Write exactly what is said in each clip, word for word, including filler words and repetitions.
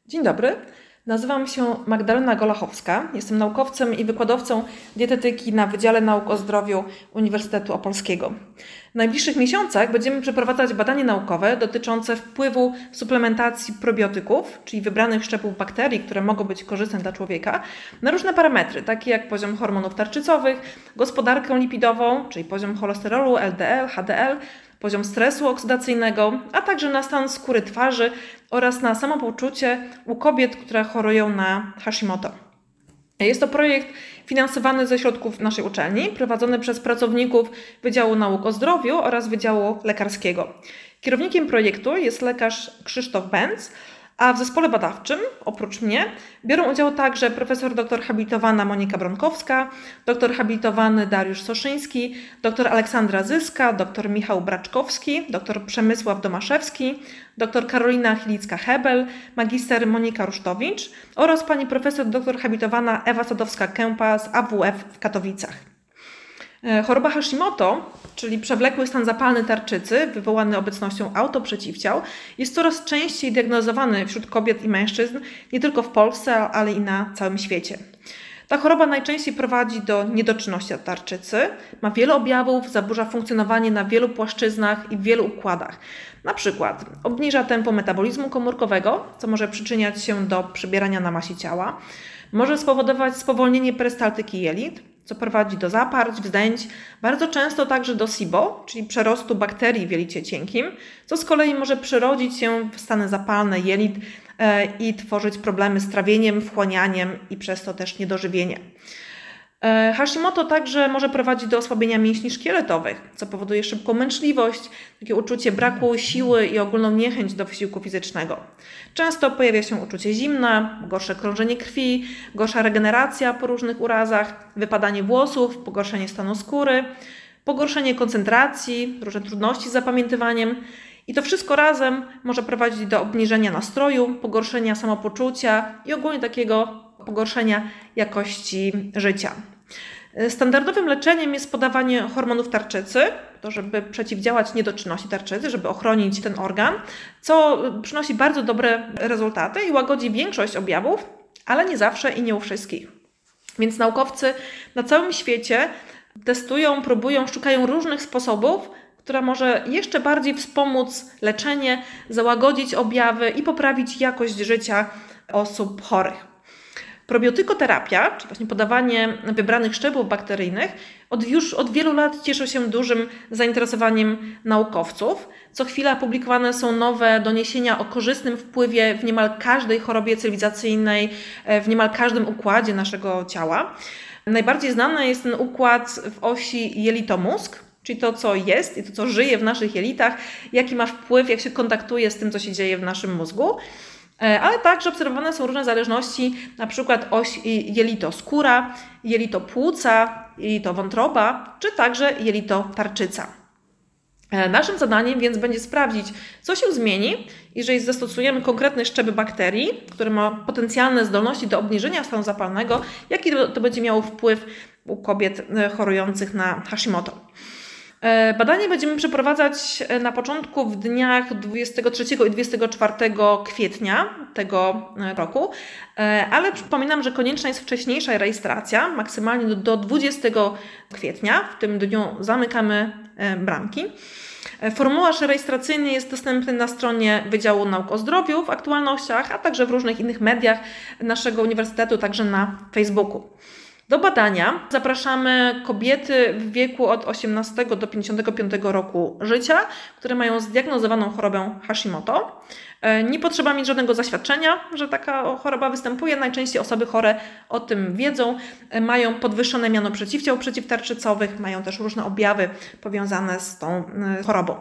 Dzień dobry, nazywam się Magdalena Golachowska. Jestem naukowcem i wykładowcą dietetyki na Wydziale Nauk o Zdrowiu Uniwersytetu Opolskiego. W najbliższych miesiącach będziemy przeprowadzać badanie naukowe dotyczące wpływu suplementacji probiotyków, czyli wybranych szczepów bakterii, które mogą być korzystne dla człowieka, na różne parametry, takie jak poziom hormonów tarczycowych, gospodarkę lipidową, czyli poziom cholesterolu, L D L, H D L, poziom stresu oksydacyjnego, a także na stan skóry twarzy oraz na samopoczucie u kobiet, które chorują na Hashimoto. Jest to projekt finansowany ze środków naszej uczelni, prowadzony przez pracowników Wydziału Nauk o Zdrowiu oraz Wydziału Lekarskiego. Kierownikiem projektu jest lekarz Krzysztof Benz, a w zespole badawczym, oprócz mnie, biorą udział także profesor doktor habilitowana Monika Bronkowska, doktor habilitowany Dariusz Soszyński, doktor Aleksandra Zyska, doktor Michał Braczkowski, doktor Przemysław Domaszewski, doktor Karolina Chilicka-Hebel, magister Monika Rusztowicz oraz pani profesor doktor habilitowana Ewa Sadowska-Kępa z A W F w Katowicach. Choroba Hashimoto, czyli przewlekły stan zapalny tarczycy wywołany obecnością autoprzeciwciał, jest coraz częściej diagnozowany wśród kobiet i mężczyzn, nie tylko w Polsce, ale i na całym świecie. Ta choroba najczęściej prowadzi do niedoczynności tarczycy, ma wiele objawów, zaburza funkcjonowanie na wielu płaszczyznach i w wielu układach. Na przykład obniża tempo metabolizmu komórkowego, co może przyczyniać się do przybierania na masie ciała, może spowodować spowolnienie perystaltyki jelit, co prowadzi do zaparć, wzdęć, bardzo często także do SIBO, czyli przerostu bakterii w jelicie cienkim, co z kolei może przerodzić się w stany zapalne jelit i tworzyć problemy z trawieniem, wchłanianiem i przez to też niedożywienie. Hashimoto także może prowadzić do osłabienia mięśni szkieletowych, co powoduje szybką męczliwość, takie uczucie braku siły i ogólną niechęć do wysiłku fizycznego. Często pojawia się uczucie zimna, gorsze krążenie krwi, gorsza regeneracja po różnych urazach, wypadanie włosów, pogorszenie stanu skóry, pogorszenie koncentracji, różne trudności z zapamiętywaniem. I to wszystko razem może prowadzić do obniżenia nastroju, pogorszenia samopoczucia i ogólnie takiego pogorszenia jakości życia. Standardowym leczeniem jest podawanie hormonów tarczycy, to żeby przeciwdziałać niedoczynności tarczycy, żeby ochronić ten organ, co przynosi bardzo dobre rezultaty i łagodzi większość objawów, ale nie zawsze i nie u wszystkich. Więc naukowcy na całym świecie testują, próbują, szukają różnych sposobów, która może jeszcze bardziej wspomóc leczenie, załagodzić objawy i poprawić jakość życia osób chorych. Probiotykoterapia, czyli właśnie podawanie wybranych szczepów bakteryjnych, od już od wielu lat cieszy się dużym zainteresowaniem naukowców. Co chwila publikowane są nowe doniesienia o korzystnym wpływie w niemal każdej chorobie cywilizacyjnej, w niemal każdym układzie naszego ciała. Najbardziej znany jest ten układ w osi jelito-mózg, czyli to, co jest i to, co żyje w naszych jelitach, jaki ma wpływ, jak się kontaktuje z tym, co się dzieje w naszym mózgu. Ale także obserwowane są różne zależności, na przykład oś jelito-skóra, jelito-płuca, jelito-wątroba, czy także jelito-tarczyca. Naszym zadaniem więc będzie sprawdzić, co się zmieni, jeżeli zastosujemy konkretny szczep bakterii, który ma potencjalne zdolności do obniżenia stanu zapalnego, jaki to będzie miało wpływ u kobiet chorujących na Hashimoto. Badanie będziemy przeprowadzać na początku w dniach dwudziestego trzeciego i dwudziestego czwartego kwietnia tego roku, ale przypominam, że konieczna jest wcześniejsza rejestracja, maksymalnie do, do dwudziestego kwietnia. W tym dniu zamykamy bramki. Formularz rejestracyjny jest dostępny na stronie Wydziału Nauk o Zdrowiu w aktualnościach, a także w różnych innych mediach naszego uniwersytetu, także na Facebooku. Do badania zapraszamy kobiety w wieku od osiemnastego do pięćdziesiątego piątego roku życia, które mają zdiagnozowaną chorobę Hashimoto. Nie potrzeba mieć żadnego zaświadczenia, że taka choroba występuje. Najczęściej osoby chore o tym wiedzą, mają podwyższone miano przeciwciał przeciwtarczycowych, mają też różne objawy powiązane z tą chorobą.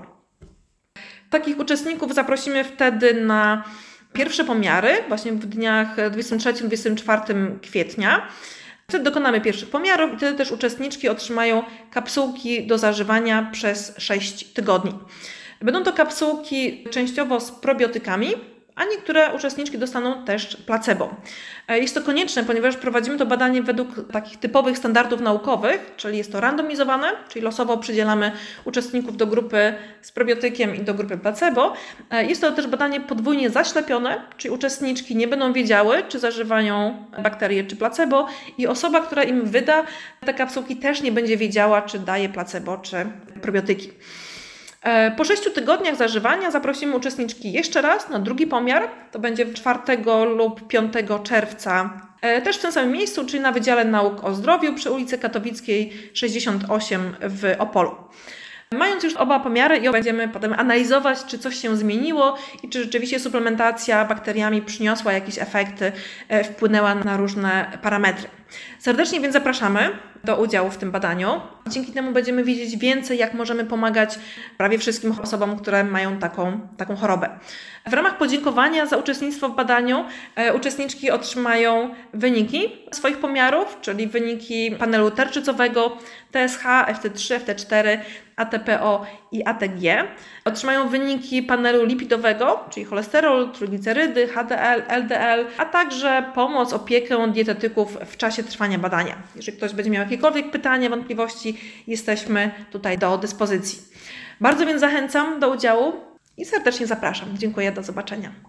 Takich uczestników zaprosimy wtedy na pierwsze pomiary, właśnie w dniach dwudziestego trzeciego do dwudziestego czwartego kwietnia. Wtedy dokonamy pierwszych pomiarów i wtedy też uczestniczki otrzymają kapsułki do zażywania przez sześć tygodni. Będą to kapsułki częściowo z probiotykami, a niektóre uczestniczki dostaną też placebo. Jest to konieczne, ponieważ prowadzimy to badanie według takich typowych standardów naukowych, czyli jest to randomizowane, czyli losowo przydzielamy uczestników do grupy z probiotykiem i do grupy placebo. Jest to też badanie podwójnie zaślepione, czyli uczestniczki nie będą wiedziały, czy zażywają bakterie, czy placebo i osoba, która im wyda te kapsułki, też nie będzie wiedziała, czy daje placebo, czy probiotyki. Po sześciu tygodniach zażywania zaprosimy uczestniczki jeszcze raz na drugi pomiar. To będzie czwartego lub piątego czerwca. Też w tym samym miejscu, czyli na Wydziale Nauk o Zdrowiu przy ulicy Katowickiej sześćdziesiąt osiem w Opolu. Mając już oba pomiary i będziemy potem analizować, czy coś się zmieniło i czy rzeczywiście suplementacja bakteriami przyniosła jakieś efekty, wpłynęła na różne parametry. Serdecznie więc zapraszamy do udziału w tym badaniu. Dzięki temu będziemy wiedzieć więcej, jak możemy pomagać prawie wszystkim osobom, które mają taką, taką chorobę. W ramach podziękowania za uczestnictwo w badaniu e, uczestniczki otrzymają wyniki swoich pomiarów, czyli wyniki panelu tarczycowego, T S H, F T trzy, F T cztery, A T P O i A T G. Otrzymają wyniki panelu lipidowego, czyli cholesterol, trójglicerydy, H D L, L D L, a także pomoc, opiekę dietetyków w czasie trwania badania. Jeżeli ktoś będzie miał jakiekolwiek pytania, wątpliwości, jesteśmy tutaj do dyspozycji. Bardzo więc zachęcam do udziału i serdecznie zapraszam. Dziękuję, do zobaczenia.